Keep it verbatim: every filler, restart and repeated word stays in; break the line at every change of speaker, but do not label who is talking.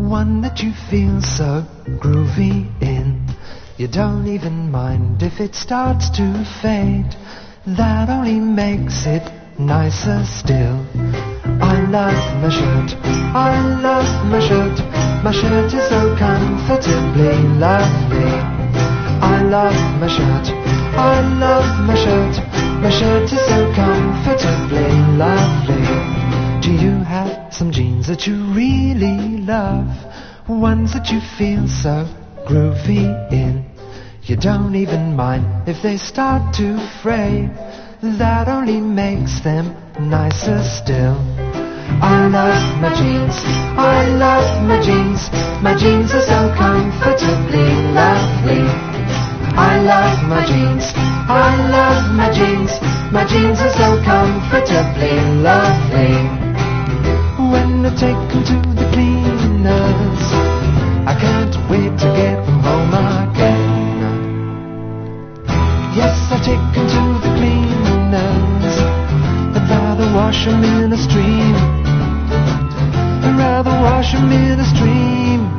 one that you feel so groovy in. You don't even mind if it starts to fade. That only makes it nicer still. I love my shirt, I love my shirt. My shirt is so comfortably lovely. I love my shirt, I love my shirt. My shirt is so comfortably lovely. Do you have some jeans that you really love? Ones that you feel so groovy in. You don't even mind if they start to fray. That only makes them nicer still. I love my jeans, I love my jeans. My jeans are so comfortably lovely. I love my jeans, I love my jeans. My jeans are so comfortably lovely. When I take them to the cleaners, I can't wait to get them home again. Yes, I take them to the cleaners. I'd rather wash them in a stream. I'd rather wash them in a stream.